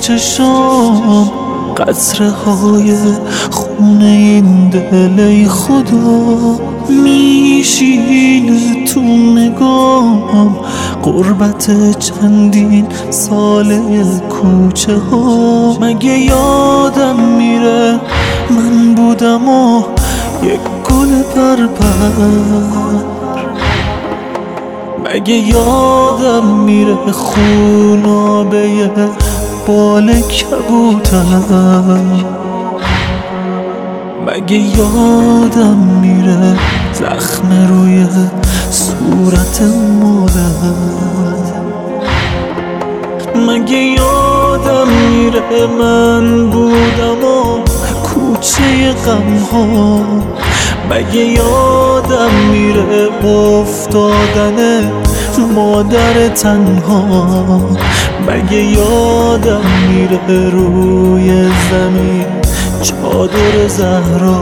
چشام قطره های خونه این دل، ای خدا میشینه تو نگام غربت چندین ساله کوچه ها. مگه یادم میره من بودم و یک گل پرپر؟ مگه یادم میره خونابه بال کبوتر؟ مگه یادم میره زخم روی صورت مادر؟ مگه یادم میره من بودم و کوچه غم ها؟ مگه یادم میره افتادن مادر تنها؟ مگه یادم میره روی زمین چادر زهرا؟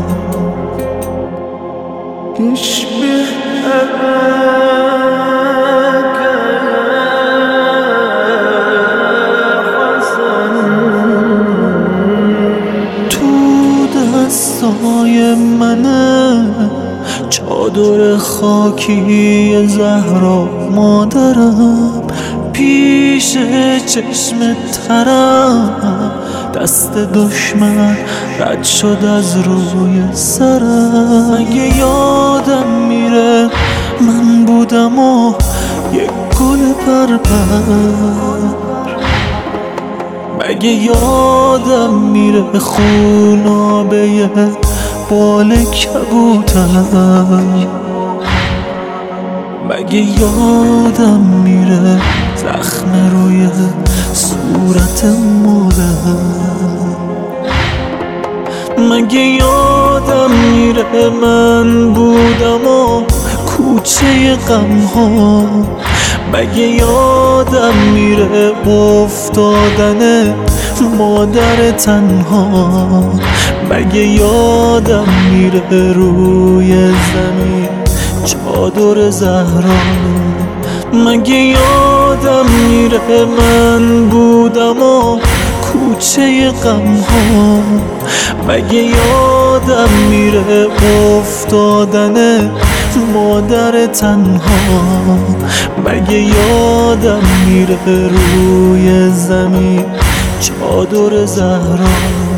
دستای منه چادر خاکی زهرا مادرم، پیش چشم ترم دست دشمن رد شد از روی سرم. مگه یادم میره من بودم و یک گل پرپر؟ مگه یادم میره خونابه بال کبوتر؟ مگه یادم میره زخم روی صورت مادر؟ مگه یادم میره من بودم و کوچه غم ها؟ مگه یادم میره افتادن مادر تنها؟ مگه یادم میره روی زمین چادر زهرا؟ مگه یادم میره من بودم و کوچه غم ها؟ مگه یادم میره افتادن مادر تنها؟ مگه یادم میره روی زمین چادر زهرا؟